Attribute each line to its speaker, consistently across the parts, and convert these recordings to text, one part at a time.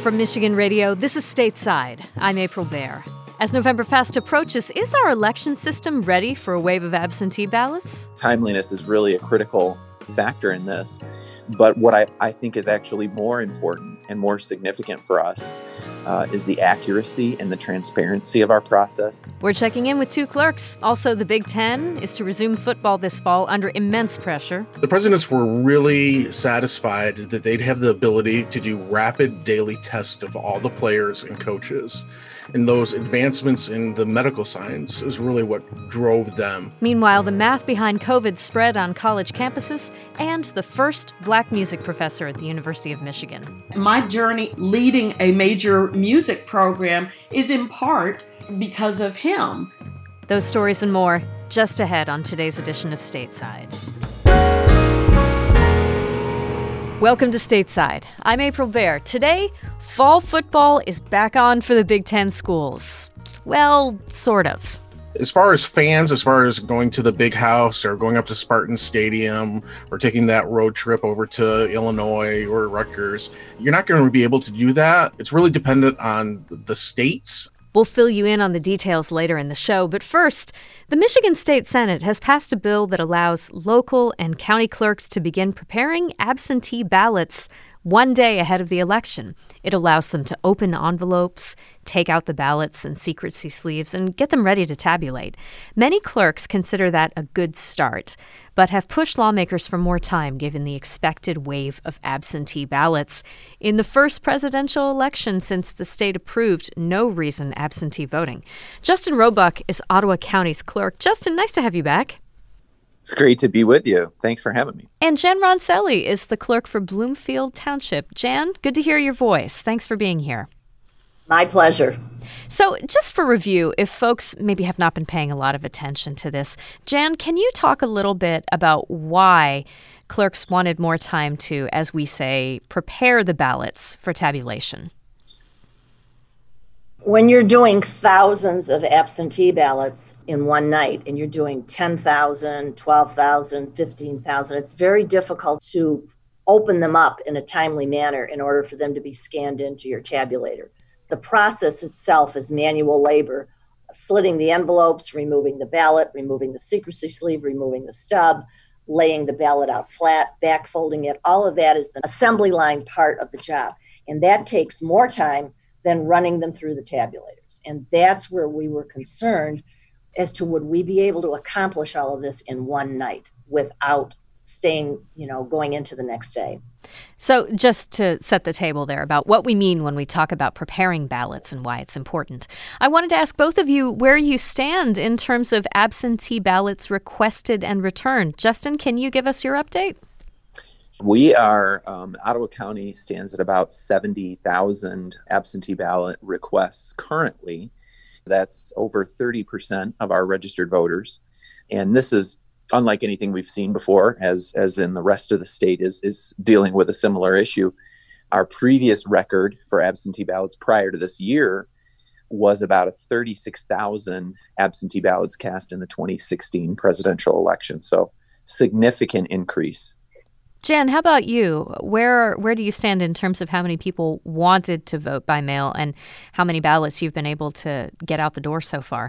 Speaker 1: From Michigan Radio, this is Stateside. I'm April Baer. As November fast approaches, is our election system ready for a wave of absentee ballots?
Speaker 2: Timeliness is really a critical factor in this. But what I think is actually more important and more significant for us is the accuracy and the transparency of our process.
Speaker 1: We're checking in with two clerks. Also, the Big Ten is to resume football this fall under immense pressure.
Speaker 3: The presidents were really satisfied that they'd have the ability to do rapid daily tests of all the players and coaches. And those advancements in the medical science is really what drove them.
Speaker 1: Meanwhile, the math behind COVID spread on college campuses, and the first black music professor at the University of Michigan.
Speaker 4: My journey leading a major music program is in part because of him.
Speaker 1: Those stories and more just ahead on today's edition of Stateside. Welcome to Stateside. I'm April Baer. Today, fall football is back on for the Big Ten schools. Well, sort of.
Speaker 3: As far as fans, as far as going to the Big House or going up to Spartan Stadium or taking that road trip over to Illinois or Rutgers, you're not going to be able to do that. It's really dependent on the states.
Speaker 1: We'll fill you in on the details later in the show, but first, the Michigan State Senate has passed a bill that allows local and county clerks to begin preparing absentee ballots one day ahead of the election. It allows them to open envelopes, take out the ballots and secrecy sleeves, and get them ready to tabulate. Many clerks consider that a good start, but have pushed lawmakers for more time given the expected wave of absentee ballots in the first presidential election since the state approved no-reason absentee voting. Justin Roebuck is Ottawa County's clerk. Justin, nice to have you back.
Speaker 2: It's great to be with you. Thanks for having me.
Speaker 1: And Jan Roncelli is the clerk for Bloomfield Township. Jan, good to hear your voice. Thanks for being here.
Speaker 5: My pleasure.
Speaker 1: So just for review, if folks maybe have not been paying a lot of attention to this, Jan, can you talk a little bit about why clerks wanted more time to, as we say, prepare the ballots for tabulation?
Speaker 5: When you're doing thousands of absentee ballots in one night and you're doing 10,000, 12,000, 15,000, it's very difficult to open them up in a timely manner in order for them to be scanned into your tabulator. The process itself is manual labor, slitting the envelopes, removing the ballot, removing the secrecy sleeve, removing the stub, laying the ballot out flat, back folding it. All of that is the assembly line part of the job. And that takes more time than running them through the tabulators. And that's where we were concerned as to would we be able to accomplish all of this in one night without staying, going into the next day.
Speaker 1: So just to set the table there about what we mean when we talk about preparing ballots and why it's important, I wanted to ask both of you where you stand in terms of absentee ballots requested and returned. Justin, can you give us your update?
Speaker 2: We are, Ottawa County stands at about 70,000 absentee ballot requests currently. That's over 30% of our registered voters. And this is unlike anything we've seen before, as in the rest of the state is dealing with a similar issue. Our previous record for absentee ballots prior to this year was about 36,000 absentee ballots cast in the 2016 presidential election. So significant increase.
Speaker 1: Jan, how about you? Where do you stand in terms of how many people wanted to vote by mail and how many ballots you've been able to get out the door so far?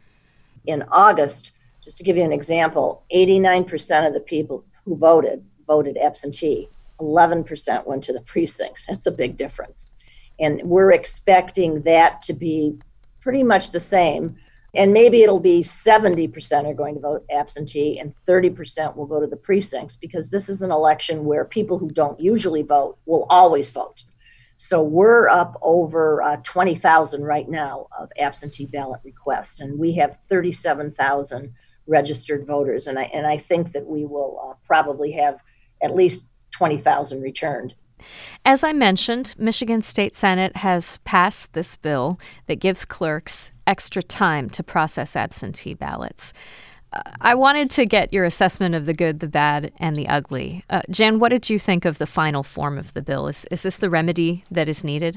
Speaker 5: In August, just to give you an example, 89% of the people who voted absentee. 11% went to the precincts. That's a big difference. And we're expecting that to be pretty much the same. And maybe it'll be 70% are going to vote absentee and 30% will go to the precincts, because this is an election where people who don't usually vote will always vote. So we're up over 20,000 right now of absentee ballot requests, and we have 37,000 registered voters. And I think that we will probably have at least 20,000 returned.
Speaker 1: As I mentioned, Michigan State Senate has passed this bill that gives clerks extra time to process absentee ballots. I wanted to get your assessment of the good, the bad, and the ugly. Jan, what did you think of the final form of the bill? Is this the remedy that is needed?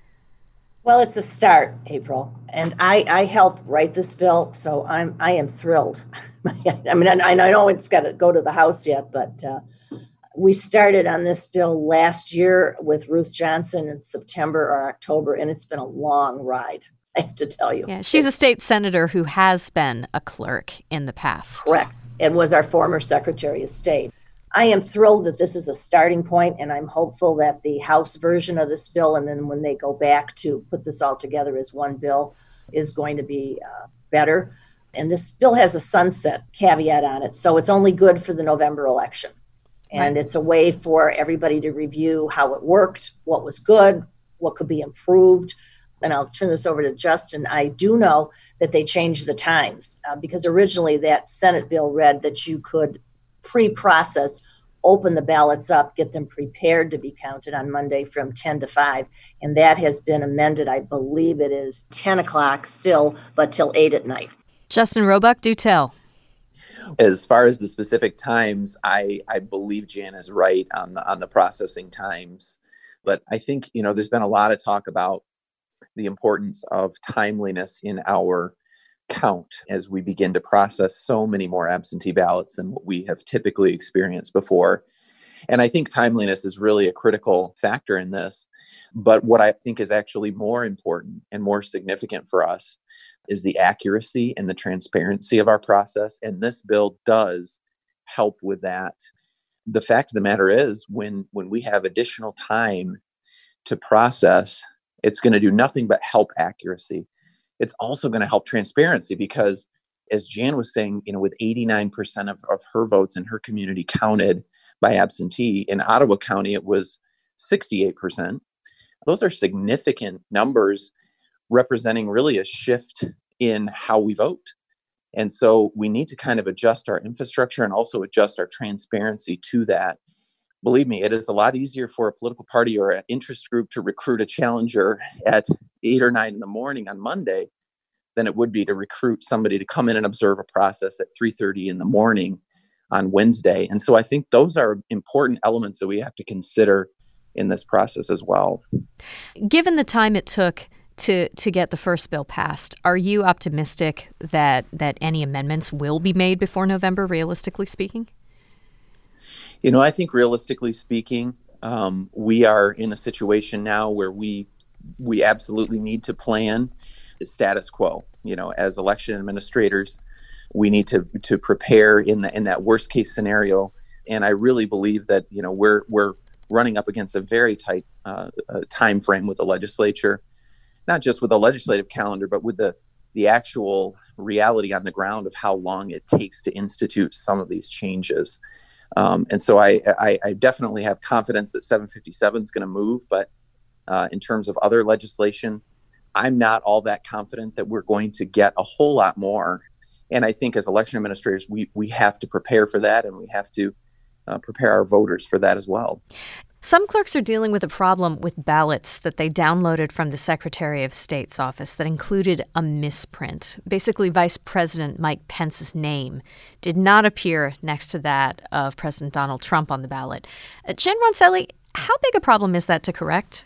Speaker 5: Well, it's a start, April, and I helped write this bill, so I am thrilled. I mean, I know it's got to go to the House yet, but We started on this bill last year with Ruth Johnson in September or October, and it's been a long ride, I have to tell you.
Speaker 1: Yeah, she's a state senator who has been a clerk in the past.
Speaker 5: Correct. And was our former Secretary of State. I am thrilled that this is a starting point, and I'm hopeful that the House version of this bill, and then when they go back to put this all together as one bill, is going to be better. And this bill has a sunset caveat on it, so it's only good for the November election. And It's a way for everybody to review how it worked, what was good, what could be improved. And I'll turn this over to Justin. I do know that they changed the times because originally that Senate bill read that you could pre-process, open the ballots up, get them prepared to be counted on Monday from 10 to 5. And that has been amended. I believe it is 10 o'clock still, but till 8 at night.
Speaker 1: Justin Roebuck, do tell.
Speaker 2: As far as the specific times, I believe Jan is right on the processing times. But I think, there's been a lot of talk about the importance of timeliness in our count as we begin to process so many more absentee ballots than what we have typically experienced before. And I think timeliness is really a critical factor in this. But what I think is actually more important and more significant for us is the accuracy and the transparency of our process. And this bill does help with that. The fact of the matter is, when we have additional time to process, it's going to do nothing but help accuracy. It's also going to help transparency because, as Jan was saying, with 89% of her votes in her community counted by absentee, in Ottawa County, it was 68%. Those are significant numbers representing really a shift in how we vote. And so we need to kind of adjust our infrastructure and also adjust our transparency to that. Believe me, it is a lot easier for a political party or an interest group to recruit a challenger at 8 or 9 in the morning on Monday than it would be to recruit somebody to come in and observe a process at 3:30 in the morning on Wednesday. And so I think those are important elements that we have to consider in this process as well.
Speaker 1: Given the time it took to get the first bill passed, are you optimistic that any amendments will be made before November, realistically speaking?
Speaker 2: I think realistically speaking, we are in a situation now where we absolutely need to plan the status quo. As election administrators, we need to prepare in that worst case scenario. And I really believe that we're running up against a very tight time frame with the legislature, not just with the legislative calendar, but with the actual reality on the ground of how long it takes to institute some of these changes. And so I definitely have confidence that 757 is going to move, but in terms of other legislation, I'm not all that confident that we're going to get a whole lot more. And I think as election administrators, we have to prepare for that, and we have to prepare our voters for that as well.
Speaker 1: Some clerks are dealing with a problem with ballots that they downloaded from the Secretary of State's office that included a misprint. Basically, Vice President Mike Pence's name did not appear next to that of President Donald Trump on the ballot. Jen Roncelli, how big a problem is that to correct?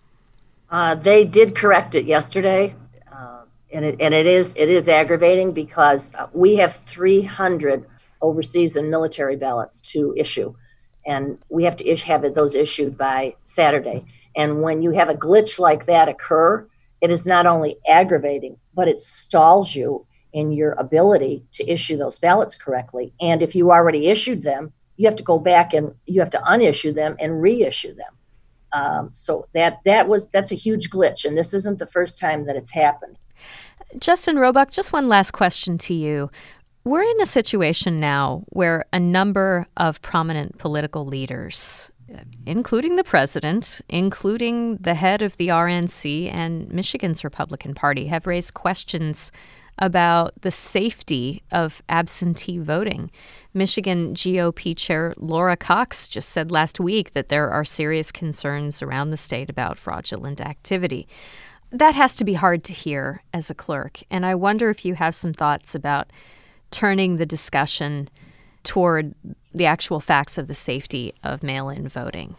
Speaker 5: They did correct it yesterday, and it is aggravating because we have 300 overseas and military ballots to issue. And we have to have those issued by Saturday. And when you have a glitch like that occur, it is not only aggravating, but it stalls you in your ability to issue those ballots correctly. And if you already issued them, you have to go back and you have to unissue them and reissue them. So that's a huge glitch. And this isn't the first time that it's happened.
Speaker 1: Justin Roebuck, just one last question to you. We're in a situation now where a number of prominent political leaders, including the president, including the head of the RNC and Michigan's Republican Party, have raised questions about the safety of absentee voting. Michigan GOP Chair Laura Cox just said last week that there are serious concerns around the state about fraudulent activity. That has to be hard to hear as a clerk, and I wonder if you have some thoughts about turning the discussion toward the actual facts of the safety of mail-in voting.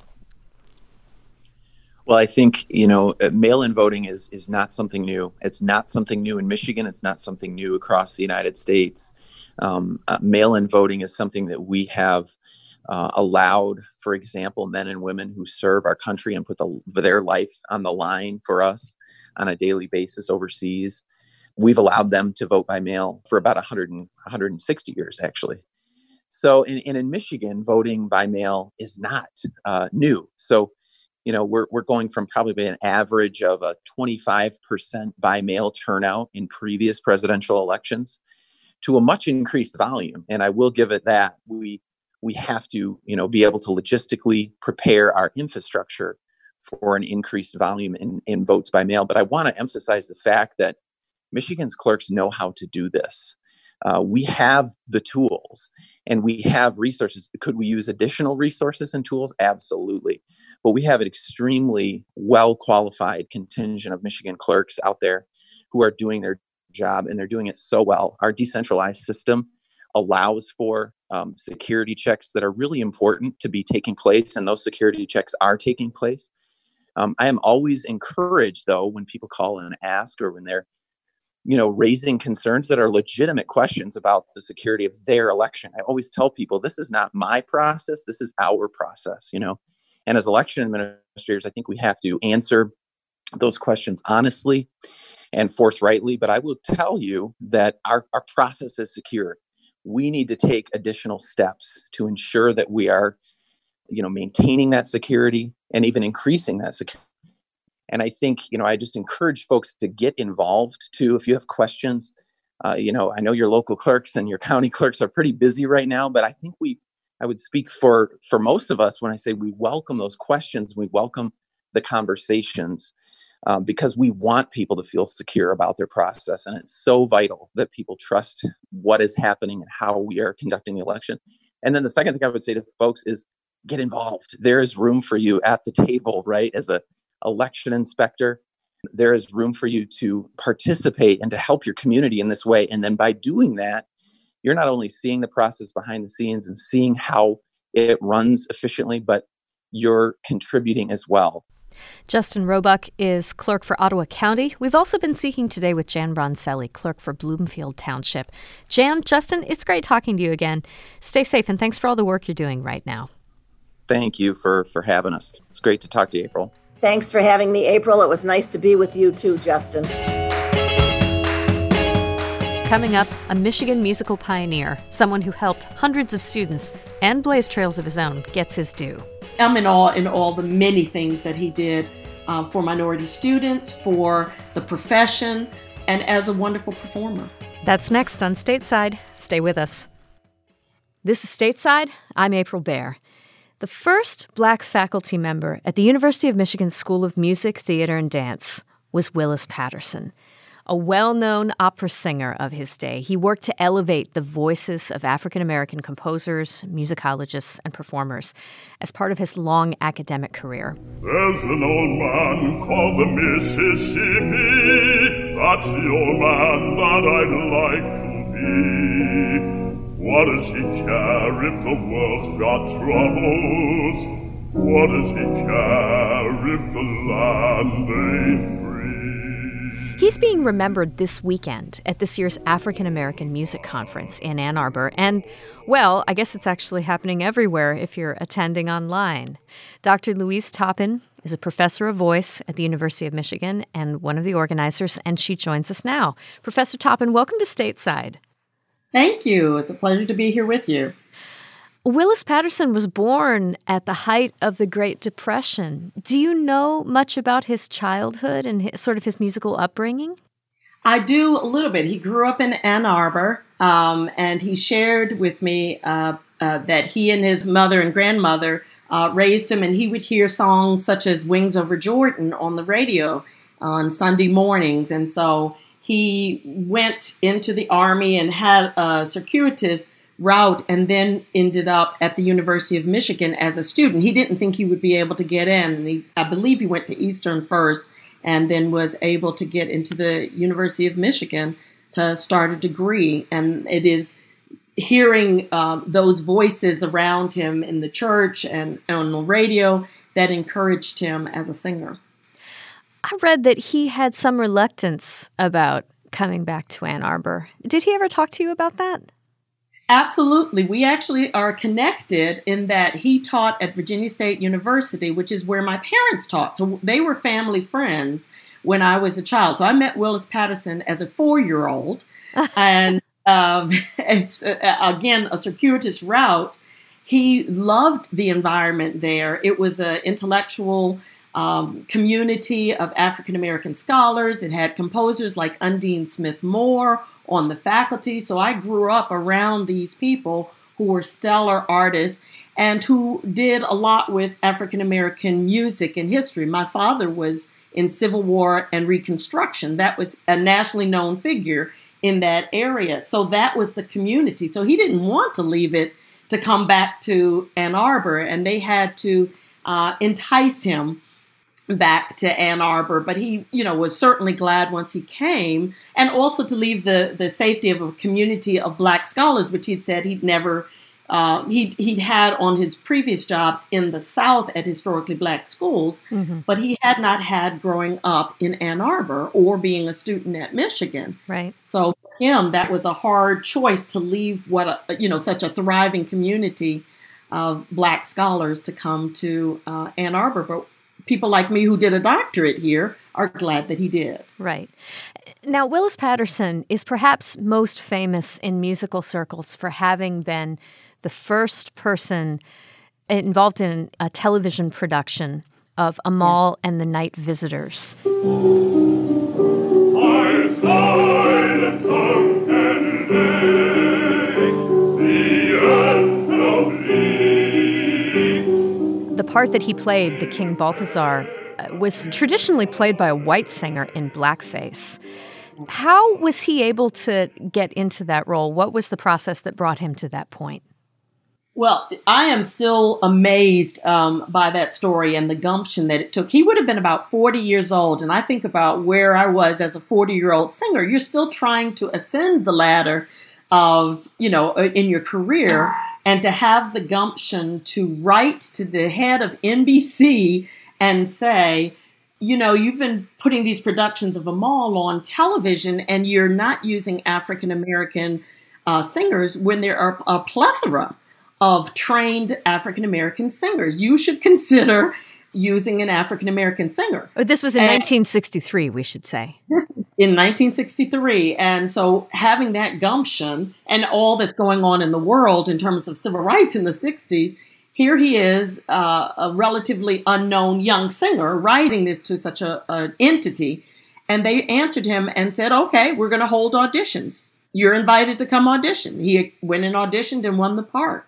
Speaker 2: Well, I think, mail-in voting is not something new. It's not something new in Michigan. It's not something new across the United States. Mail-in voting is something that we have allowed, for example, men and women who serve our country and put their life on the line for us on a daily basis overseas. We've allowed them to vote by mail for about 160 years, actually. So in Michigan, voting by mail is not new. So, we're going from probably an average of a 25% by mail turnout in previous presidential elections to a much increased volume. And I will give it that. We have to, be able to logistically prepare our infrastructure for an increased volume in votes by mail. But I want to emphasize the fact that Michigan's clerks know how to do this. We have the tools and we have resources. Could we use additional resources and tools? Absolutely. But we have an extremely well-qualified contingent of Michigan clerks out there who are doing their job, and they're doing it so well. Our decentralized system allows for security checks that are really important to be taking place, and those security checks are taking place. I am always encouraged, though, when people call and ask, or when they're raising concerns that are legitimate questions about the security of their election. I always tell people, this is not my process. This is our process, And as election administrators, I think we have to answer those questions honestly and forthrightly. But I will tell you that our process is secure. We need to take additional steps to ensure that we are, maintaining that security and even increasing that security. And I think, I just encourage folks to get involved too. If you have questions, I know your local clerks and your county clerks are pretty busy right now, but I think I would speak for most of us when I say we welcome those questions. We welcome the conversations because we want people to feel secure about their process. And it's so vital that people trust what is happening and how we are conducting the election. And then the second thing I would say to folks is get involved. There is room for you at the table, right? As a election inspector, there is room for you to participate and to help your community in this way. And then by doing that, you're not only seeing the process behind the scenes and seeing how it runs efficiently, but you're contributing as well.
Speaker 1: Justin Roebuck is clerk for Ottawa County. We've also been speaking today with Jan Bronselli, clerk for Bloomfield Township. Jan, Justin, it's great talking to you again. Stay safe, and thanks for all the work you're doing right now.
Speaker 2: Thank you for having us. It's great to talk to you, April.
Speaker 5: Thanks for having me, April. It was nice to be with you too, Justin.
Speaker 1: Coming up, a Michigan musical pioneer, someone who helped hundreds of students and blazed trails of his own, gets his due.
Speaker 4: I'm in awe in all the many things that he did for minority students, for the profession, and as a wonderful performer.
Speaker 1: That's next on Stateside. Stay with us. This is Stateside. I'm April Baer. The first Black faculty member at the University of Michigan School of Music, Theater, and Dance was Willis Patterson. A well-known opera singer of his day, he worked to elevate the voices of African-American composers, musicologists, and performers as part of his long academic career.
Speaker 6: There's an old man called the Mississippi. That's the old man that I'd like to be. What does he care if the world's got troubles? What does he care if the land ain't free?
Speaker 1: He's being remembered this weekend at this year's African American Music Conference in Ann Arbor. And, well, I guess it's actually happening everywhere if you're attending online. Dr. Louise Toppin is a professor of voice at the University of Michigan and one of the organizers, and she joins us now. Professor Toppin, welcome to Stateside.
Speaker 4: Thank you. It's a pleasure to be here with you.
Speaker 1: Willis Patterson was born at the height of the Great Depression. Do you know much about his childhood and his musical upbringing?
Speaker 4: I do a little bit. He grew up in Ann Arbor, and he shared with me that he and his mother and grandmother raised him, and he would hear songs such as Wings Over Jordan on the radio on Sunday mornings. And so he went into the Army and had a circuitous route and then ended up at the University of Michigan as a student. He didn't think he would be able to get in. I believe he went to Eastern first and then was able to get into the University of Michigan to start a degree. And it is hearing those voices around him in the church and on the radio that encouraged him as a singer.
Speaker 1: I read that he had some reluctance about coming back to Ann Arbor. Did he ever talk to you about that?
Speaker 4: Absolutely. We actually are connected in that he taught at Virginia State University, which is where my parents taught. So they were family friends when I was a child. So I met Willis Patterson as a 4-year-old. And it's, again, a circuitous route. He loved the environment there. It was an intellectual community of African-American scholars. It had composers like Undine Smith Moore on the faculty. So I grew up around these people who were stellar artists and who did a lot with African-American music and history. My father was in Civil War and Reconstruction. That was a nationally known figure in that area. So that was the community. So he didn't want to leave it to come back to Ann Arbor, and they had to entice him back to Ann Arbor. But he, was certainly glad once he came, and also to leave the safety of a community of Black scholars, which he'd said he'd never, he'd had on his previous jobs in the South at historically Black schools, but he had not had growing up in Ann Arbor or being a student at Michigan.
Speaker 1: Right.
Speaker 4: So for him, that was a hard choice to leave such a thriving community of Black scholars to come to Ann Arbor. But people like me who did a doctorate here are glad that he did.
Speaker 1: Right. Now, Willis Patterson is perhaps most famous in musical circles for having been the first person involved in a television production of Amal and the Night Visitors. The part that he played, the King Balthazar, was traditionally played by a white singer in blackface. How was he able to get into that role? What was the process that brought him to that point?
Speaker 4: Well, I am still amazed by that story and the gumption that it took. He would have been about 40 years old, and I think about where I was as a 40-year-old singer. You're still trying to ascend the ladder of, in your career, and to have the gumption to write to the head of NBC and say, you've been putting these productions of Amal on television and you're not using African-American singers when there are a plethora of trained African-American singers. You should consider using an African-American singer.
Speaker 1: This was in 1963, we should say.
Speaker 4: In 1963. And so having that gumption and all that's going on in the world in terms of civil rights in the 60s, here he is, a relatively unknown young singer, writing this to such an entity. And they answered him and said, okay, we're going to hold auditions. You're invited to come audition. He went and auditioned and won the part.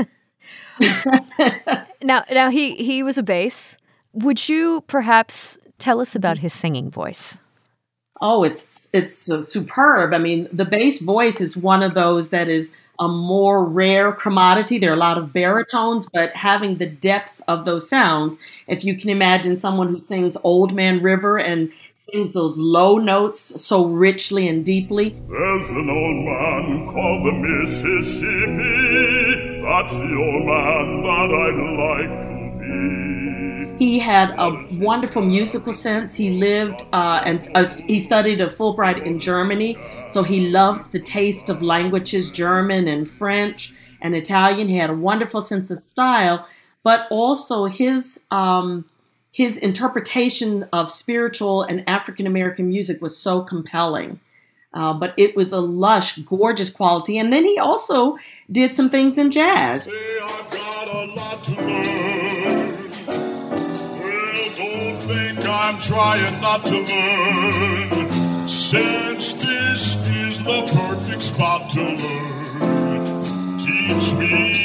Speaker 1: Now he was a bass. Would you perhaps tell us about his singing voice?
Speaker 4: Oh, it's superb. I mean, the bass voice is one of those that is a more rare commodity. There are a lot of baritones, but having the depth of those sounds, if you can imagine someone who sings Old Man River and sings those low notes so richly and deeply.
Speaker 6: There's an old man called the Mississippi. That's the old man that I'd like to be.
Speaker 4: He had a wonderful musical sense. He lived and he studied at Fulbright in Germany, so he loved the taste of languages, German and French and Italian. He had a wonderful sense of style, but also his interpretation of spiritual and African-American music was so compelling. But it was a lush, gorgeous quality. And then he also did some things in jazz.
Speaker 6: Say I've got a lot to learn. Well, don't think I'm trying not to learn. Since this is the perfect spot to learn, teach me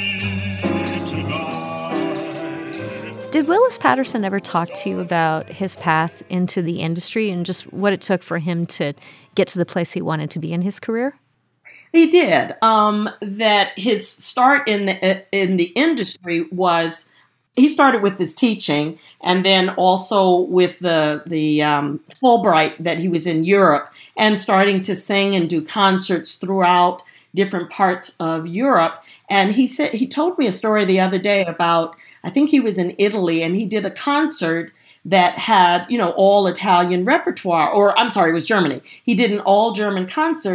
Speaker 6: tonight.
Speaker 1: Did Willis Patterson ever talk to you about his path into the industry and just what it took for him to get to the place he wanted to be in his career?
Speaker 4: He did. That his start in the industry was, he started with his teaching, and then also with the Fulbright that he was in Europe, and starting to sing and do concerts throughout different parts of Europe. And he told me a story the other day about, I think he was in Italy, and he did a concert that had, all Italian repertoire, or I'm sorry, it was Germany. He did an all German concert,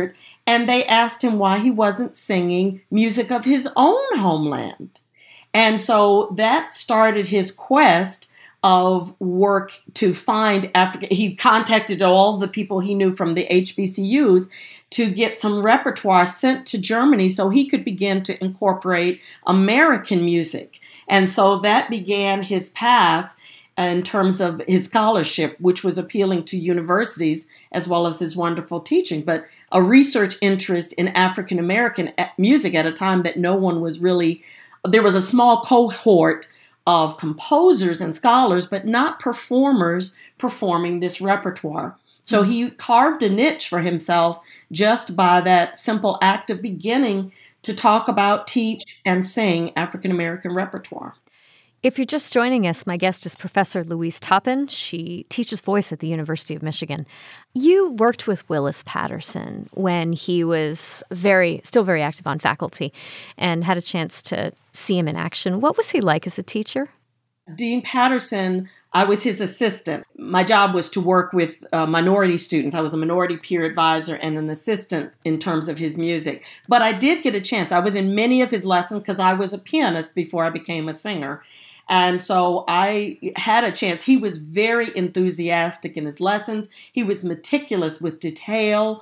Speaker 4: and they asked him why he wasn't singing music of his own homeland. And so that started his quest of work to find Africa. He contacted all the people he knew from the HBCUs to get some repertoire sent to Germany so he could begin to incorporate American music. And so that began his path in terms of his scholarship, which was appealing to universities as well as his wonderful teaching, but a research interest in African American music at a time that no one was really, there was a small cohort of composers and scholars, but not performers performing this repertoire. So he carved a niche for himself just by that simple act of beginning to talk about, teach, and sing African American repertoire.
Speaker 1: If you're just joining us, my guest is Professor Louise Toppin. She teaches voice at the University of Michigan. You worked with Willis Patterson when he was still very active on faculty and had a chance to see him in action. What was he like as a teacher?
Speaker 4: Dean Patterson, I was his assistant. My job was to work with minority students. I was a minority peer advisor and an assistant in terms of his music. But I did get a chance. I was in many of his lessons because I was a pianist before I became a singer. And so I had a chance. He was very enthusiastic in his lessons. He was meticulous with detail.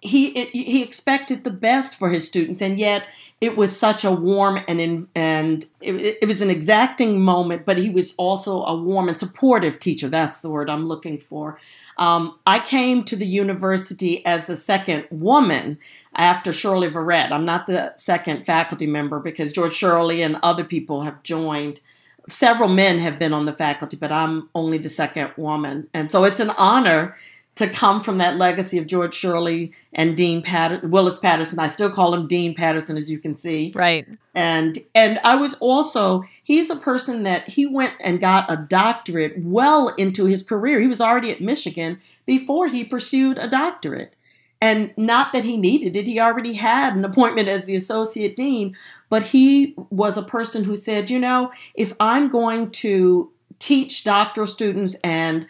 Speaker 4: He expected the best for his students, and yet it was such a warm and it was an exacting moment, but he was also a warm and supportive teacher. That's the word I'm looking for. I came to the university as the second woman after Shirley Verrett. I'm not the second faculty member because George Shirley and other people have joined. Several men have been on the faculty, but I'm only the second woman. And so it's an honor to come from that legacy of George Shirley and Willis Patterson. I still call him Dean Patterson, as you can see.
Speaker 1: Right.
Speaker 4: And I was also, he's a person that he went and got a doctorate well into his career. He was already at Michigan before he pursued a doctorate. And not that he needed it. He already had an appointment as the associate dean. But he was a person who said, if I'm going to teach doctoral students and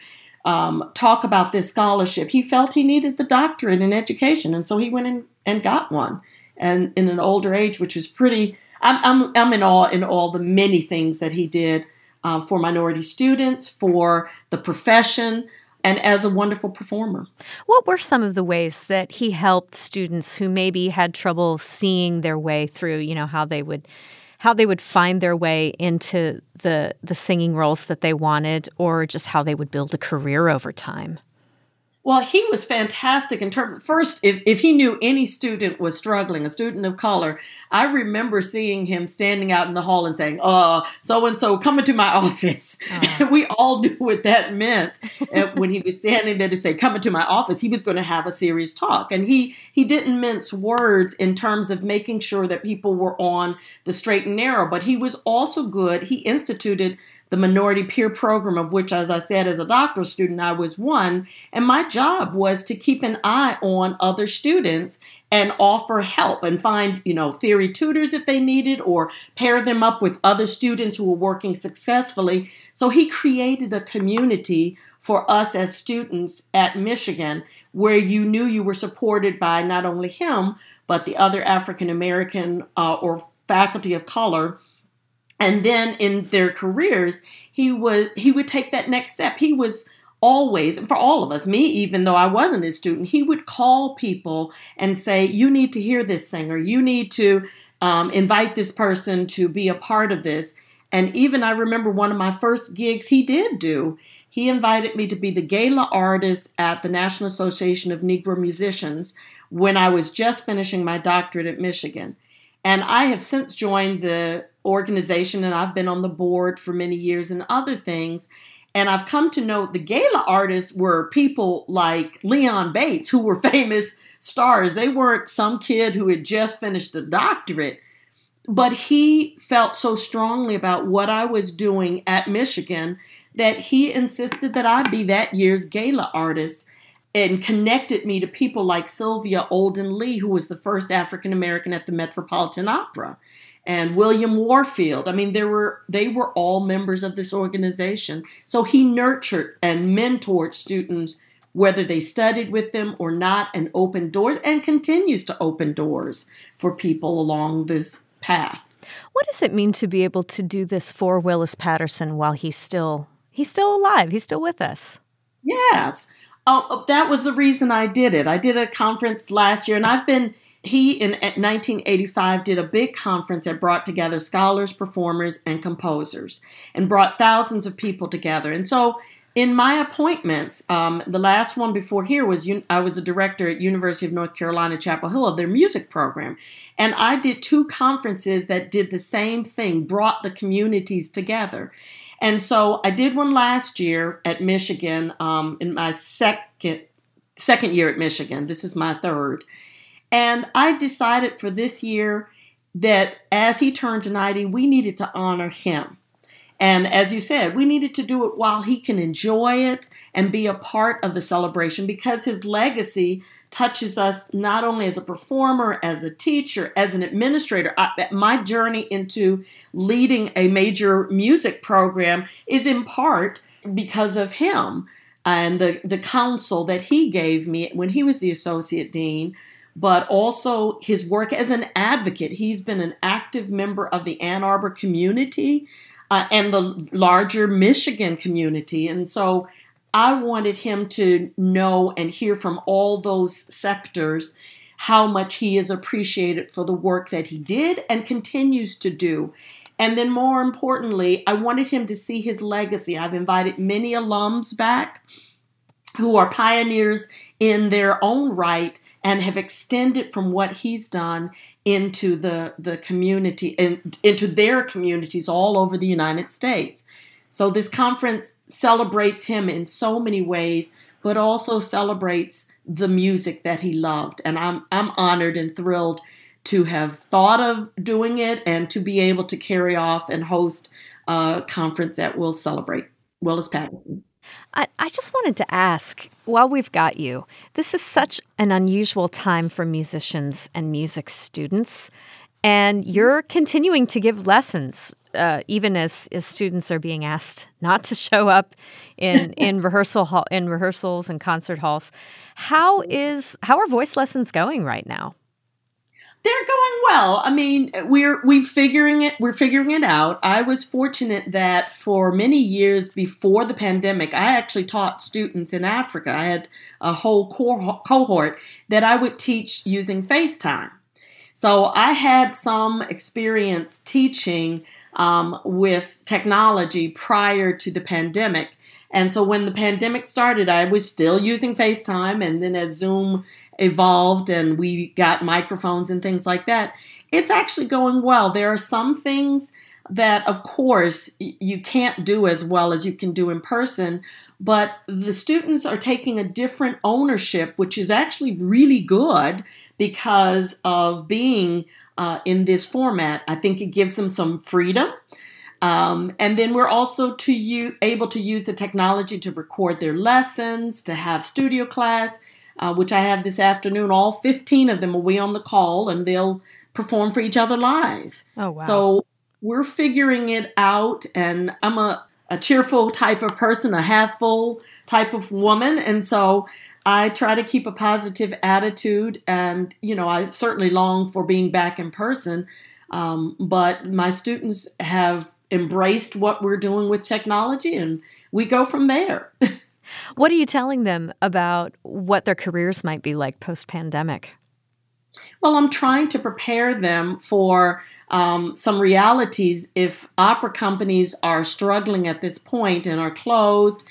Speaker 4: talk about this scholarship, he felt he needed the doctorate in education. And so he went in and got one. And in an older age, which was pretty, I'm in awe in all the many things that he did for minority students, for the profession, and as a wonderful performer.
Speaker 1: What were some of the ways that he helped students who maybe had trouble seeing their way through, how they would find their way into the singing roles that they wanted, or just how they would build a career over time?
Speaker 4: Well, he was fantastic in terms of, first, if he knew any student was struggling, a student of color, I remember seeing him standing out in the hall and saying, so-and-so, come into my office. And we all knew what that meant. And when he was standing there to say, come into my office, he was going to have a serious talk. And he didn't mince words in terms of making sure that people were on the straight and narrow, but he was also good. He instituted the minority peer program, of which, as I said, as a doctoral student, I was one. And my job was to keep an eye on other students and offer help and find, theory tutors if they needed, or pair them up with other students who were working successfully. So he created a community for us as students at Michigan where you knew you were supported by not only him, but the other African American or faculty of color. And then in their careers, he would take that next step. He was always, and for all of us, me, even though I wasn't a student, he would call people and say, you need to hear this singer. You need to invite this person to be a part of this. And even I remember one of my first gigs he did do. He invited me to be the gala artist at the National Association of Negro Musicians when I was just finishing my doctorate at Michigan. And I have since joined the organization, and I've been on the board for many years and other things. And I've come to know the gala artists were people like Leon Bates, who were famous stars. They weren't some kid who had just finished a doctorate. But he felt so strongly about what I was doing at Michigan that he insisted that I be that year's gala artist, and connected me to people like Sylvia Olden Lee, who was the first African American at the Metropolitan Opera, and William Warfield. I mean, they were all members of this organization. So he nurtured and mentored students whether they studied with them or not, and opened doors and continues to open doors for people along this path.
Speaker 1: What does it mean to be able to do this for Willis Patterson while he's still alive? He's still with us.
Speaker 4: Yes. That was the reason I did it. I did a conference last year, and he in 1985 did a big conference that brought together scholars, performers, and composers, and brought thousands of people together. And so in my appointments, the last one before here was I was a director at University of North Carolina, Chapel Hill, of their music program. And I did 2 conferences that did the same thing, brought the communities together. And so I did one last year at Michigan, in my second year at Michigan. This is my third. And I decided for this year that as he turned 90, we needed to honor him. And as you said, we needed to do it while he can enjoy it and be a part of the celebration, because his legacy touches us not only as a performer, as a teacher, as an administrator. My journey into leading a major music program is in part because of him and the counsel that he gave me when he was the associate dean, but also his work as an advocate. He's been an active member of the Ann Arbor community and the larger Michigan community. And so I wanted him to know and hear from all those sectors how much he is appreciated for the work that he did and continues to do. And then more importantly, I wanted him to see his legacy. I've invited many alums back who are pioneers in their own right and have extended from what he's done into the community and into their communities all over the United States. So this conference celebrates him in so many ways, but also celebrates the music that he loved. And I'm honored and thrilled to have thought of doing it and to be able to carry off and host a conference that will celebrate Willis Patterson.
Speaker 1: I just wanted to ask, while we've got you, this is such an unusual time for musicians and music students, and you're continuing to give lessons, even as students are being asked not to show up in rehearsals and concert halls. How are voice lessons going right now?
Speaker 4: They're going well. I mean, we're figuring it out. I was fortunate that for many years before the pandemic, I actually taught students in Africa. I had a whole cohort that I would teach using FaceTime. So I had some experience teaching with technology prior to the pandemic. And so when the pandemic started, I was still using FaceTime. And then as Zoom evolved and we got microphones and things like that, it's actually going well. There are some things that, of course, you can't do as well as you can do in person, but the students are taking a different ownership, which is actually really good because of being in this format. I think it gives them some freedom. And then we're also able to use the technology to record their lessons, to have studio class, which I have this afternoon. All 15 of them will be on the call, and they'll perform for each other live.
Speaker 1: Oh, wow.
Speaker 4: So we're figuring it out, and I'm a cheerful type of person, a half full type of woman. And so I try to keep a positive attitude, and, I certainly long for being back in person. But my students have embraced what we're doing with technology, and we go from there.
Speaker 1: What are you telling them about what their careers might be like post-pandemic?
Speaker 4: Well, I'm trying to prepare them for some realities. If opera companies are struggling at this point and are closed,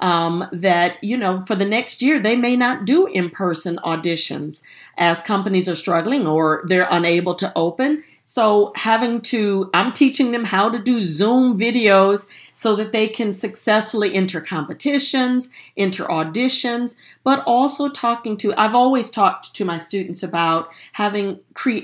Speaker 4: that, for the next year, they may not do in-person auditions as companies are struggling or they're unable to open. So I'm teaching them how to do Zoom videos so that they can successfully enter competitions, enter auditions, but also I've always talked to my students about having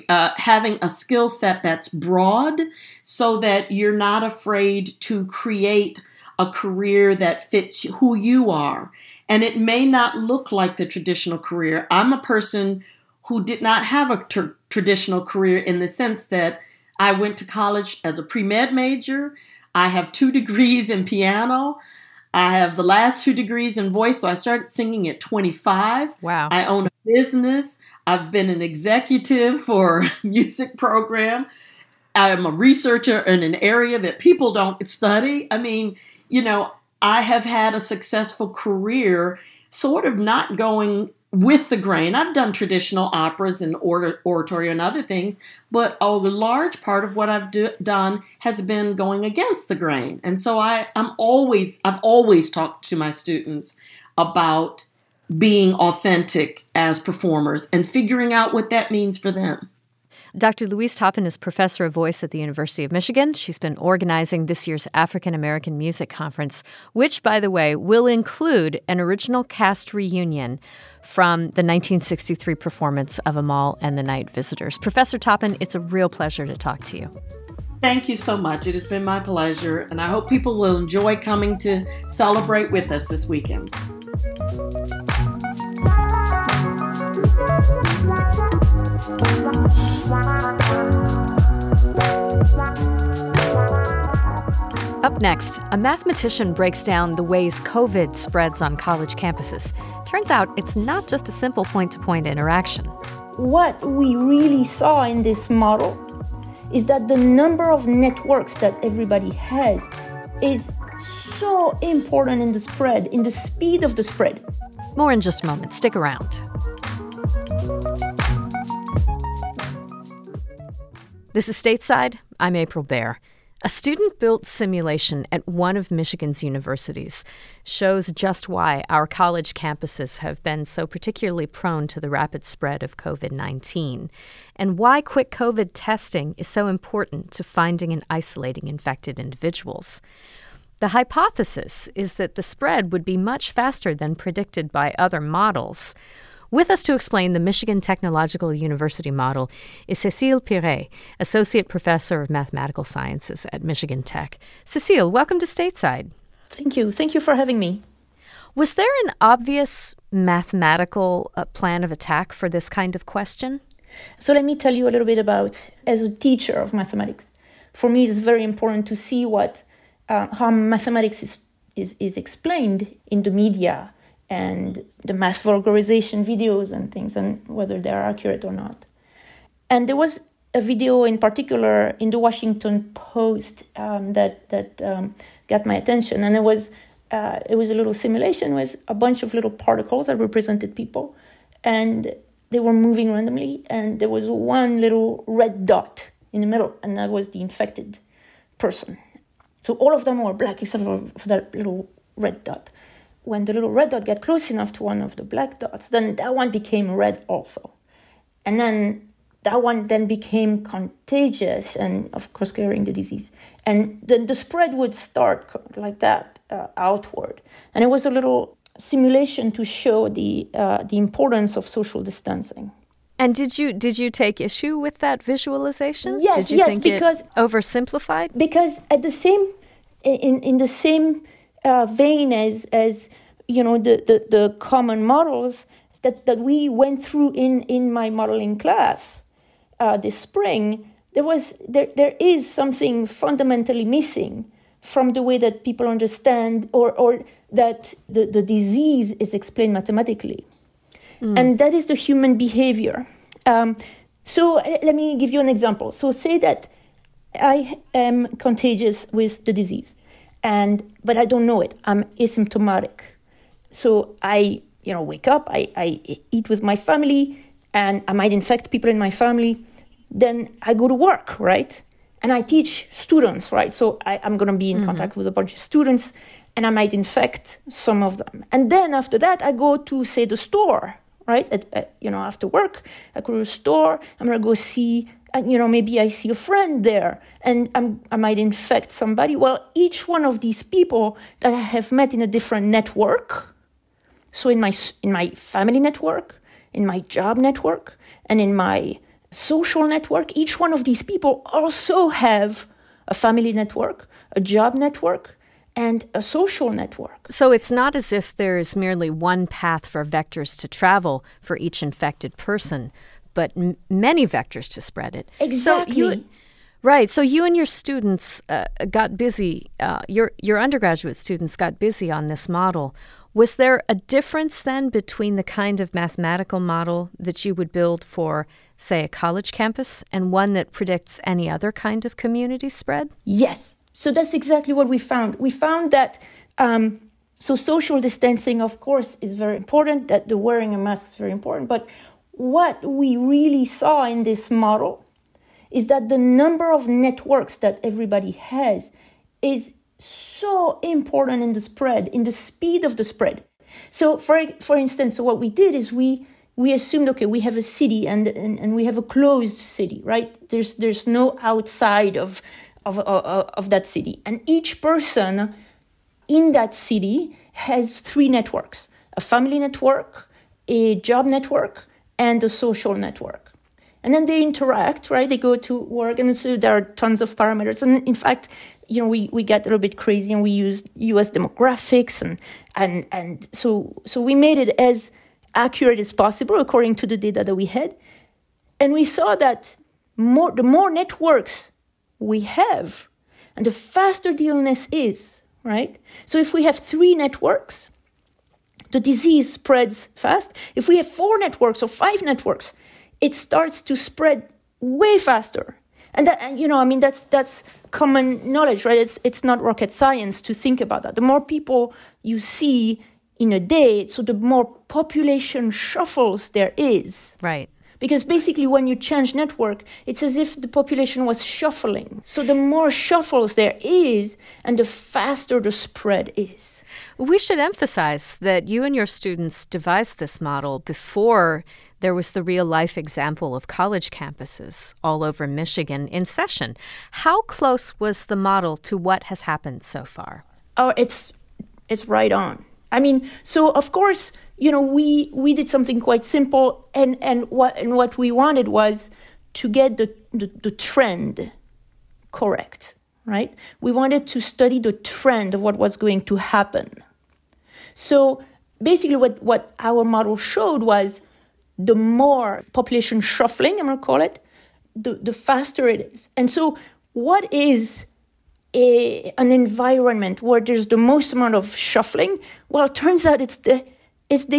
Speaker 4: a skill set that's broad so that you're not afraid to create a career that fits who you are. And it may not look like the traditional career. I'm a person who did not have a traditional career in the sense that I went to college as a pre-med major. I have 2 degrees in piano. I have the last 2 degrees in voice, so I started singing at 25.
Speaker 1: Wow.
Speaker 4: I own a business. I've been an executive for a music program. I'm a researcher in an area that people don't study. I mean, I have had a successful career sort of not going with the grain. I've done traditional operas and oratory and other things, but a large part of what I've done has been going against the grain. And so I've always talked to my students about being authentic as performers and figuring out what that means for them.
Speaker 1: Dr. Louise Toppin is professor of voice at the University of Michigan. She's been organizing this year's African American Music Conference, which, by the way, will include an original cast reunion from the 1963 performance of Amal and the Night Visitors. Professor Toppin, it's a real pleasure to talk to you.
Speaker 4: Thank you so much. It has been my pleasure, and I hope people will enjoy coming to celebrate with us this weekend.
Speaker 1: Up next, a mathematician breaks down the ways COVID spreads on college campuses. Turns out it's not just a simple point-to-point interaction.
Speaker 7: What we really saw in this model is that the number of networks that everybody has is so important in the spread, in the speed of the spread.
Speaker 1: More in just a moment. Stick around. This is Stateside. I'm April Baer. A student-built simulation at one of Michigan's universities shows just why our college campuses have been so particularly prone to the rapid spread of COVID-19, and why quick COVID testing is so important to finding and isolating infected individuals. The hypothesis is that the spread would be much faster than predicted by other models. With us to explain the Michigan Technological University model is Cécile Pirret, Associate Professor of Mathematical Sciences at Michigan Tech. Cécile, welcome to Stateside.
Speaker 7: Thank you. Thank you for having me.
Speaker 1: Was there an obvious mathematical plan of attack for this kind of question?
Speaker 7: So let me tell you a little bit about, as a teacher of mathematics, for me it's very important to see how mathematics is explained in the media and the math vulgarization videos and things, and whether they're accurate or not. And there was a video in particular in the Washington Post that got my attention, and it was a little simulation with a bunch of little particles that represented people, and they were moving randomly, and there was one little red dot in the middle, and that was the infected person. So all of them were black except for that little red dot. When the little red dot got close enough to one of the black dots, then that one became red also. And then that one then became contagious and, of course, carrying the disease. And then the spread would start like that outward. And it was a little simulation to show the importance of social distancing.
Speaker 1: And did you take issue with that visualization?
Speaker 7: Yes,
Speaker 1: did you think
Speaker 7: because
Speaker 1: it oversimplified?
Speaker 7: Because at the same in the same vein as the common models that we went through in my modeling class this spring, there is something fundamentally missing from the way that people understand or that the disease is explained mathematically. And that is the human behavior. So let me give you an example. So say that I am contagious with the disease, but I don't know it. I'm asymptomatic. So I wake up, I eat with my family, and I might infect people in my family. Then I go to work, right? And I teach students, right? So I'm going to be in contact with a bunch of students, and I might infect some of them. And then after that, I go to, say, the store, right? After work, I go to the store. I'm going to go see, maybe I see a friend there, and I might infect somebody. Well, each one of these people that I have met in a different network, so in my family network, in my job network, and in my social network, each one of these people also have a family network, a job network, and a social network.
Speaker 1: So it's not as if there is merely one path for vectors to travel for each infected person, but many vectors to spread it.
Speaker 7: Exactly.
Speaker 1: Right. So you and your students got busy. Your undergraduate students got busy on this model. Was there a difference then between the kind of mathematical model that you would build for, say, a college campus and one that predicts any other kind of community spread?
Speaker 7: Yes. So that's exactly what we found. We found that so social distancing, of course, is very important, that the wearing a mask is very important. But what we really saw in this model is that the number of networks that everybody has is so important in the spread, in the speed of the spread. So for instance, so what we did is we assumed, okay, we have a city and we have a closed city, right? There's no outside of that city. And each person in that city has 3 networks: a family network, a job network, and a social network. And then they interact, right? They go to work, and so there are tons of parameters. And in fact, we get a little bit crazy, and we use U.S. demographics, and so we made it as accurate as possible according to the data that we had. And we saw that the more networks we have, and the faster the illness is, right? So if we have 3 networks, the disease spreads fast. If we have 4 networks or 5 networks, it starts to spread way faster. And that, that's common knowledge, right? It's not rocket science to think about that. The more people you see in a day, so the more population shuffles there is.
Speaker 1: Right.
Speaker 7: Because basically when you change network, it's as if the population was shuffling. So the more shuffles there is, and the faster the spread is.
Speaker 1: We should emphasize that you and your students devised this model before there was the real-life example of college campuses all over Michigan in session. How close was the model to what has happened so far?
Speaker 7: Oh, it's right on. I mean, so of course, we did something quite simple, and what we wanted was to get the trend correct, right? We wanted to study the trend of what was going to happen. So basically what our model showed was the more population shuffling, I'm going to call it, the faster it is. And so what is an environment where there's the most amount of shuffling? Well, it turns out it's the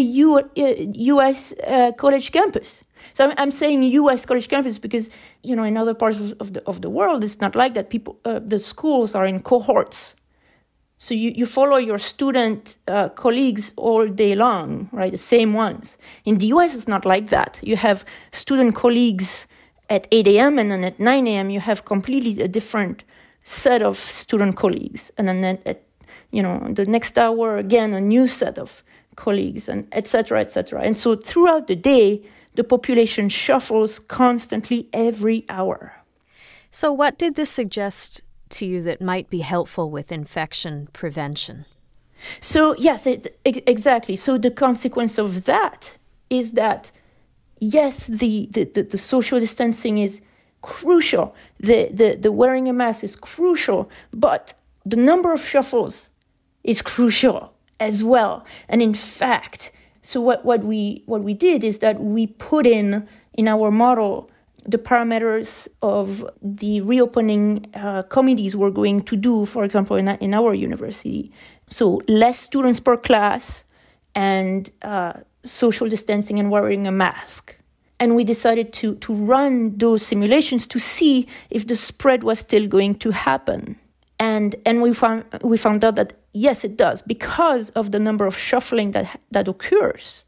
Speaker 7: U.S. college campus. So I'm saying U.S. college campus because, in other parts of the world, it's not like that. The schools are in cohorts. So you follow your student colleagues all day long, right? The same ones. In the U.S., it's not like that. You have student colleagues at 8 a.m. and then at 9 a.m. you have completely a different set of student colleagues. And then at the next hour, again, a new set of colleagues, and et cetera, et cetera. And so throughout the day, the population shuffles constantly every hour.
Speaker 1: So what did this suggest to you that might be helpful with infection prevention?
Speaker 7: So yes, exactly. So the consequence of that is that, yes, the social distancing is crucial. The wearing a mask is crucial, but the number of shuffles is crucial as well. And in fact, so what we did is that we put in our model the parameters of the reopening committees we're going to do, for example, in our university. So less students per class and social distancing and wearing a mask. And we decided to run those simulations to see if the spread was still going to happen. And we found out that yes, it does, because of the number of shuffling that occurs.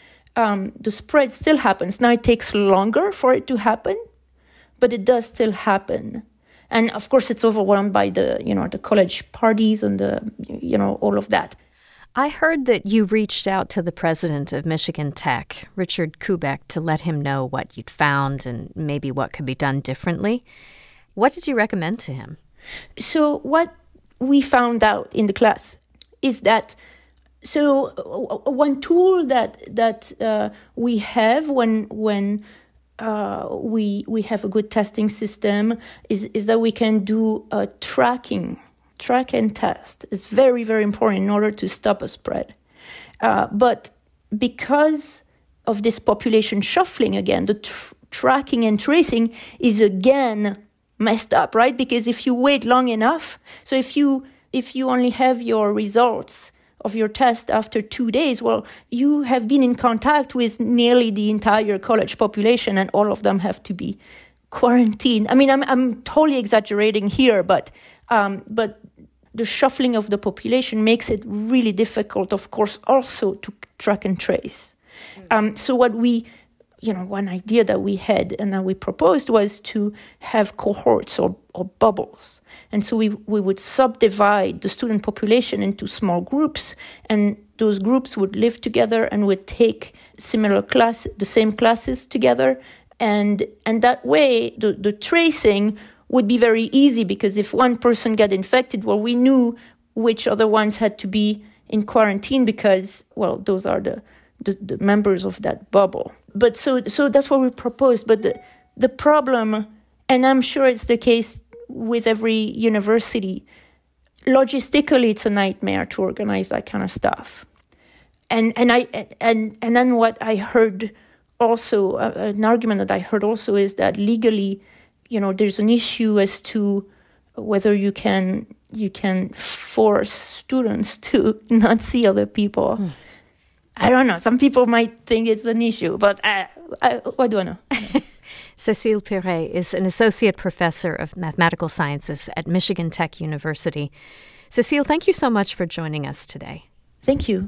Speaker 7: The spread still happens. Now it takes longer for it to happen, but it does still happen. And of course, it's overwhelmed by the college parties and all of that.
Speaker 1: I heard that you reached out to the president of Michigan Tech, Richard Kubek, to let him know what you'd found and maybe what could be done differently. What did you recommend to him?
Speaker 7: So what we found out in the class is that one tool that we have when we have a good testing system is that we can do a track and test. It's very, very important in order to stop a spread. But because of this population shuffling again, the tracking and tracing is again messed up, right? Because if you wait long enough, so if you only have your results of your test after 2 days, well, you have been in contact with nearly the entire college population, and all of them have to be quarantined. I mean, I'm totally exaggerating here, but the shuffling of the population makes it really difficult, of course, also to track and trace. So what one idea that we had and that we proposed was to have cohorts or bubbles. And so we would subdivide the student population into small groups, and those groups would live together and would take the same classes together. And that way, the tracing would be very easy, because if one person got infected, well, we knew which other ones had to be in quarantine because, well, those are the members of that bubble. But so that's what we proposed. But the problem, and I'm sure it's the case with every university, logistically it's a nightmare to organize that kind of stuff. And then what I heard also, an argument that I heard also is that legally, there's an issue as to whether you can force students to not see other people. I don't know. Some people might think it's an issue, but what do I know?
Speaker 1: Cécile Piré is an associate professor of mathematical sciences at Michigan Tech University. Cécile, thank you so much for joining us today.
Speaker 7: Thank you.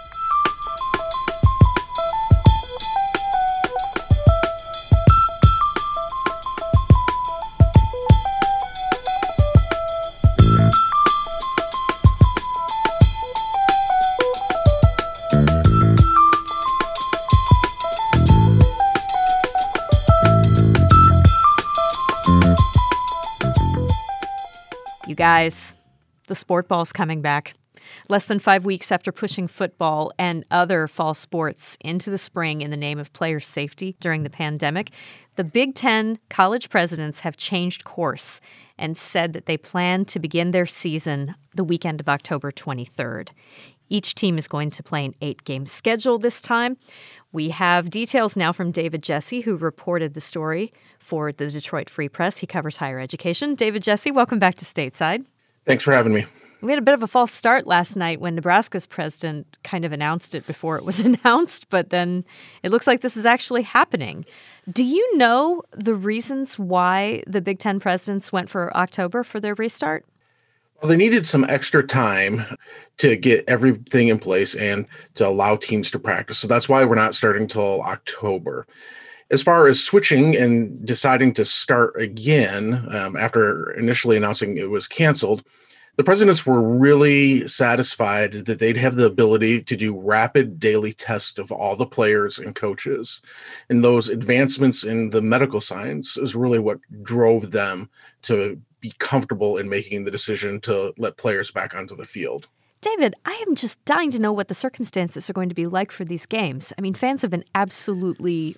Speaker 1: Guys, the sport ball's coming back. Less than 5 weeks after pushing football and other fall sports into the spring in the name of player safety during the pandemic, the Big Ten college presidents have changed course and said that they plan to begin their season the weekend of October 23rd. Each team is going to play an 8-game schedule this time. We have details now from David Jesse, who reported the story for the Detroit Free Press. He covers higher education. David Jesse, welcome back to Stateside.
Speaker 3: Thanks for having me.
Speaker 1: We had a bit of a false start last night when Nebraska's president kind of announced it before it was announced, but then it looks like this is actually happening. Do you know the reasons why the Big Ten presidents went for October for their restart?
Speaker 3: Well, they needed some extra time to get everything in place and to allow teams to practice. So that's why we're not starting till October. As far as switching and deciding to start again, after initially announcing it was canceled, the presidents were really satisfied that they'd have the ability to do rapid daily tests of all the players and coaches. And those advancements in the medical science is really what drove them to be comfortable in making the decision to let players back onto the field.
Speaker 1: David, I am just dying to know what the circumstances are going to be like for these games. I mean, fans have been absolutely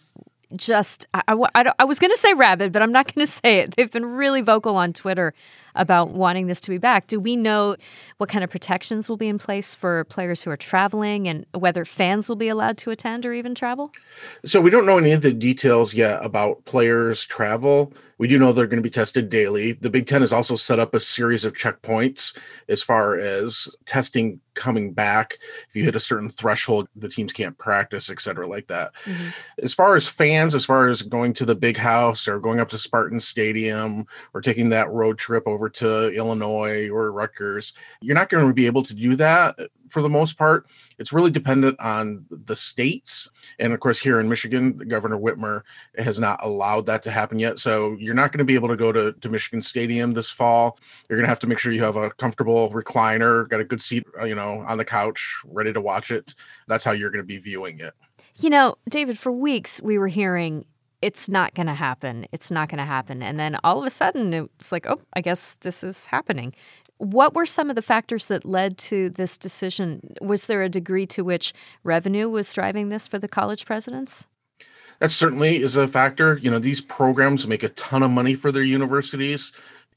Speaker 1: I was going to say rabid, but I'm not going to say it. They've been really vocal on Twitter about wanting this to be back. Do we know what kind of protections will be in place for players who are traveling and whether fans will be allowed to attend or even travel?
Speaker 3: So we don't know any of the details yet about players' travel. We do know they're going to be tested daily. The Big Ten has also set up a series of checkpoints as far as testing coming back. If you hit a certain threshold, the teams can't practice, et cetera, like that. Mm-hmm. As far as fans, as far as going to the Big House or going up to Spartan Stadium or taking that road trip over to Illinois or Rutgers, you're not going to be able to do that for the most part. It's really dependent on the states. And of course, here in Michigan, Governor Whitmer has not allowed that to happen yet. So you're not going to be able to go to Michigan Stadium this fall. You're going to have to make sure you have a comfortable recliner, got a good seat, on the couch, ready to watch it. That's how you're going to be viewing it.
Speaker 1: David, for weeks we were hearing it's not going to happen. It's not going to happen. And then all of a sudden it's like, oh, I guess this is happening. What were some of the factors that led to this decision? Was there a degree to which revenue was driving this for the college presidents?
Speaker 3: That certainly is a factor. These programs make a ton of money for their universities.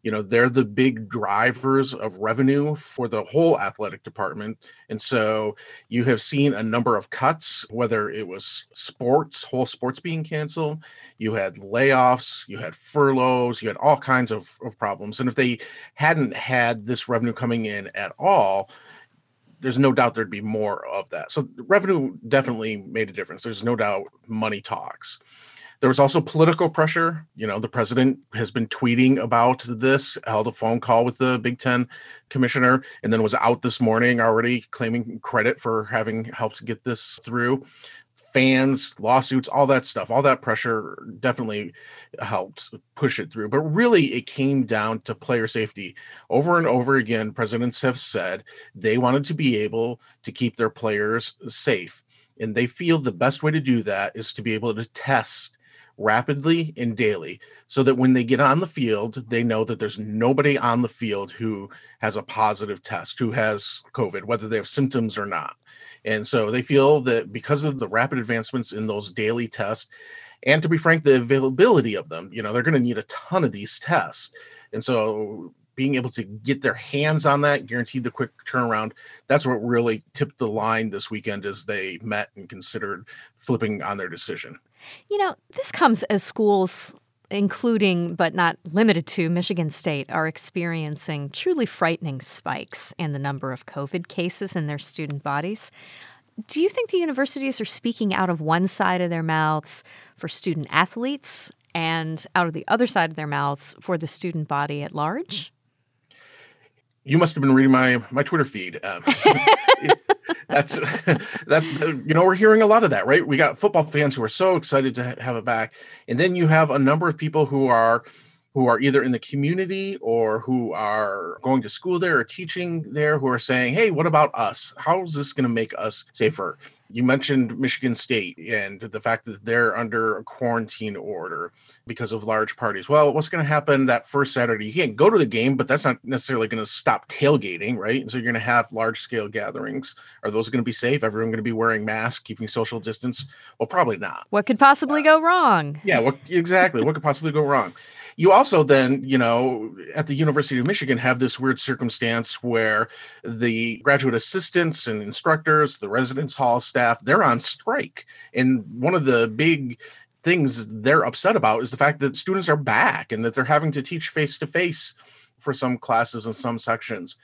Speaker 3: They're the big drivers of revenue for the whole athletic department. And so you have seen a number of cuts, whether it was whole sports being canceled, you had layoffs, you had furloughs, you had all kinds of problems. And if they hadn't had this revenue coming in at all, there's no doubt there'd be more of that. So revenue definitely made a difference. There's no doubt money talks. There was also political pressure. The president has been tweeting about this, held a phone call with the Big Ten commissioner, and then was out this morning already claiming credit for having helped get this through. Fans, lawsuits, all that stuff, all that pressure definitely helped push it through. But really, it came down to player safety. Over and over again, presidents have said they wanted to be able to keep their players safe. And they feel the best way to do that is to be able to test rapidly and daily, so that when they get on the field, they know that there's nobody on the field who has a positive test, who has COVID, whether they have symptoms or not. And so they feel that because of the rapid advancements in those daily tests, and to be frank, the availability of them, they're going to need a ton of these tests. And so being able to get their hands on that, guaranteed the quick turnaround, that's what really tipped the line this weekend as they met and considered flipping on their decision.
Speaker 1: This comes as schools, including but not limited to Michigan State, are experiencing truly frightening spikes in the number of COVID cases in their student bodies. Do you think the universities are speaking out of one side of their mouths for student athletes and out of the other side of their mouths for the student body at large?
Speaker 3: You must have been reading my Twitter feed. We're hearing a lot of that, right? We got football fans who are so excited to have it back. And then you have a number of people who are either in the community or who are going to school there or teaching there who are saying, hey, what about us? How is this going to make us safer? You mentioned Michigan State and the fact that they're under a quarantine order because of large parties. Well, what's going to happen that first Saturday? You can't go to the game, but that's not necessarily going to stop tailgating, right? And so you're going to have large-scale gatherings. Are those going to be safe? Everyone going to be wearing masks, keeping social distance? Well, probably not.
Speaker 1: What could possibly go wrong?
Speaker 3: Yeah, exactly. What could possibly go wrong? You also then, at the University of Michigan have this weird circumstance where the graduate assistants and instructors, the residence hall staff, they're on strike. And one of the big things they're upset about is the fact that students are back and that they're having to teach face-to-face for some classes and some sections.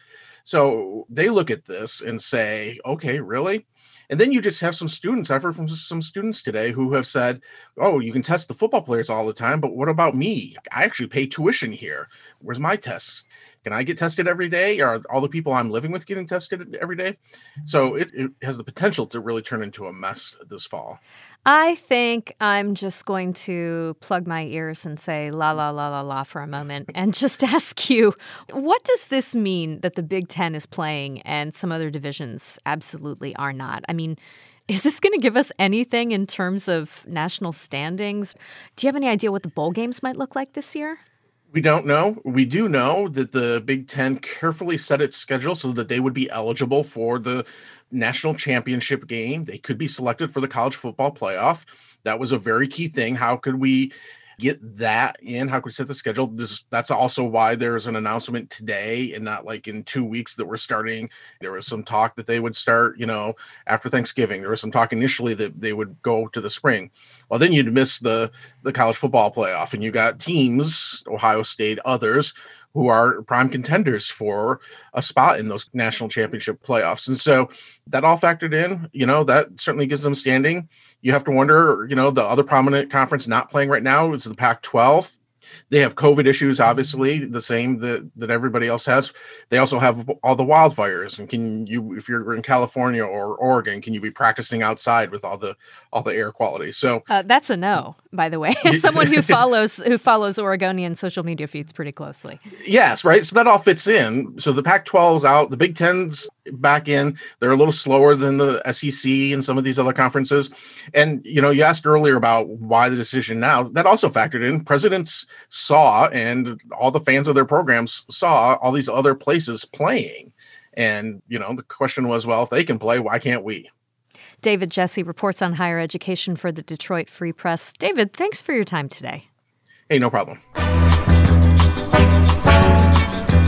Speaker 3: So they look at this and say, okay, really? And then you just have some students, I've heard from some students today who have said, oh, you can test the football players all the time, but what about me? I actually pay tuition here. Where's my tests? Can I get tested every day? Are all the people I'm living with getting tested every day? So it has the potential to really turn into a mess this fall.
Speaker 1: I think I'm just going to plug my ears and say la, la, la, la, la for a moment and just ask you, what does this mean that the Big Ten is playing and some other divisions absolutely are not? I mean, is this going to give us anything in terms of national standings? Do you have any idea what the bowl games might look like this year?
Speaker 3: We don't know. We do know that the Big Ten carefully set its schedule so that they would be eligible for the national championship game. They could be selected for the college football playoff. That was a very key thing. How could we get that in? How could we set the schedule? That's also why there's an announcement today and not like in 2 weeks that we're starting. There was some talk that they would start, after Thanksgiving. There was some talk initially that they would go to the spring. Well, then you'd miss the college football playoff, and you got teams, Ohio State, others, who are prime contenders for a spot in those national championship playoffs. And so that all factored in, that certainly gives them standing. You have to wonder, the other prominent conference not playing right now is the Pac-12. They have COVID issues, obviously, the same that everybody else has. They also have all the wildfires. And if you're in California or Oregon, can you be practicing outside with all the air quality? So
Speaker 1: that's a no, by the way. As someone who follows Oregonian social media feeds pretty closely.
Speaker 3: Yes, right. So that all fits in. So the Pac-12's out, the Big Ten's back in. They're a little slower than the SEC and some of these other conferences. And, you asked earlier about why the decision now. That also factored in. Presidents saw, and all the fans of their programs saw, all these other places playing. And, the question was, well, if they can play, why can't we?
Speaker 1: David Jesse reports on higher education for the Detroit Free Press. David, thanks for your time today.
Speaker 3: Hey, no problem.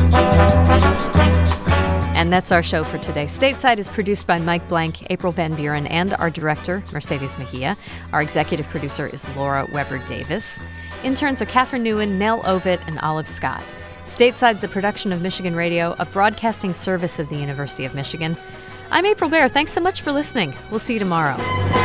Speaker 1: And that's our show for today. Stateside is produced by Mike Blank, April Van Buren, and our director, Mercedes Mejia. Our executive producer is Laura Weber Davis. Interns are Catherine Newen, Nell Ovett, and Olive Scott. Stateside's a production of Michigan Radio, a broadcasting service of the University of Michigan. I'm April Baer. Thanks so much for listening. We'll see you tomorrow.